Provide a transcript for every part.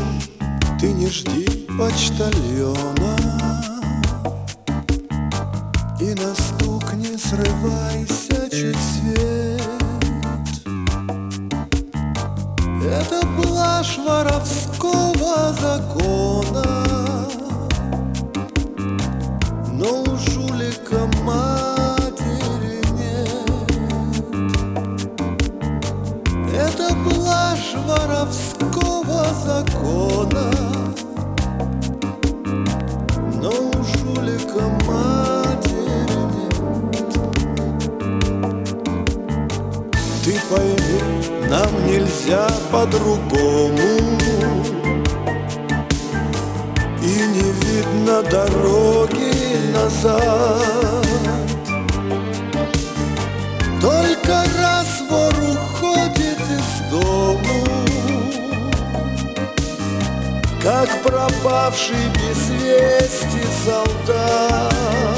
ты не жди почтальона, и на стук не срывайся чуть свет. Это блажь воровского закона, но у жулика матери нет. Это блажь воровского закона, но у жулика матери нет. Ты пойми, нам нельзя по-другому, и не видно дороги назад. Только раз вор уходит из дому, как пропавший без вести солдат.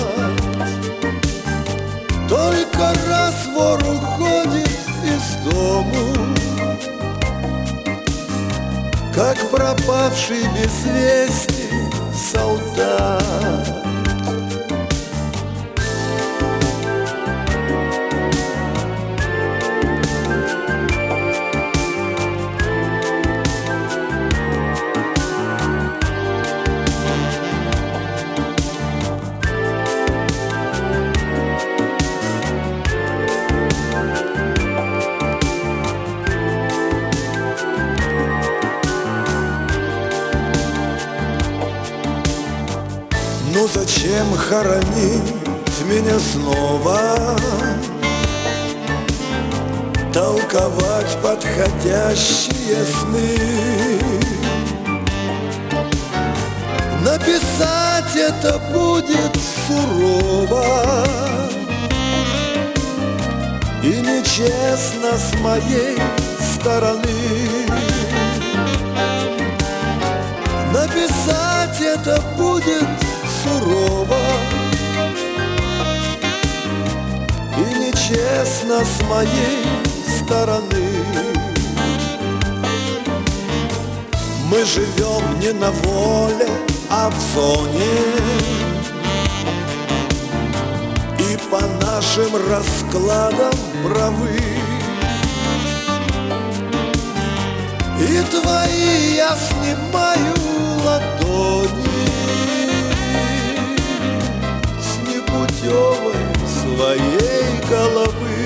Только раз вор уходит из дому, как пропавший без вести солдат. Ну зачем хоронить меня снова, толковать подходящие сны? Написать это будет сурово и нечестно с моей стороны. Написать это будет сурово и нечестно с моей стороны. Мы живем не на воле, а в зоне, и по нашим раскладам правы. И твои я снимаю ладони с непутевой своей головы.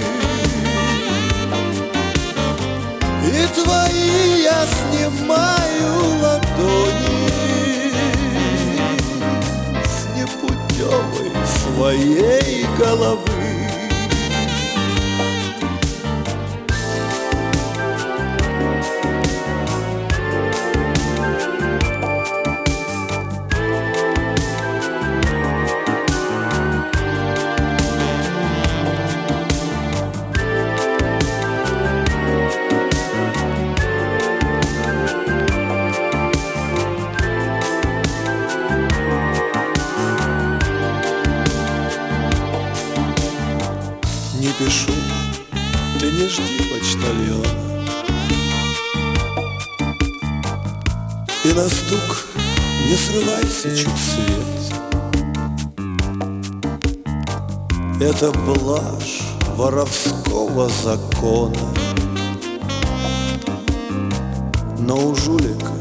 И твои я снимаю ладони с непутевой своей головы. Не пишу, ты не жди почтальона, и на стук не срывайся чуть свет. Это блажь воровского закона, но у жулика